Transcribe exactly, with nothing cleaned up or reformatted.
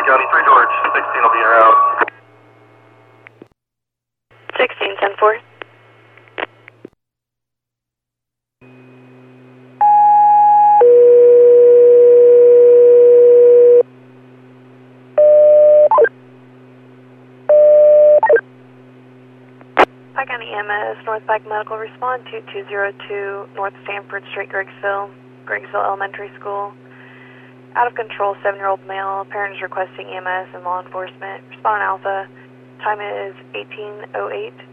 County, three George, sixteen will be your out. sixteen, ten four. Pike County E M S, North Pike Medical, respond to two zero two North Stanford Street, Greggsville, Greggsville Elementary School. Out of control, seven-year-old male. Parent is requesting E M S and law enforcement. Respond Alpha. Time is eighteen oh eight.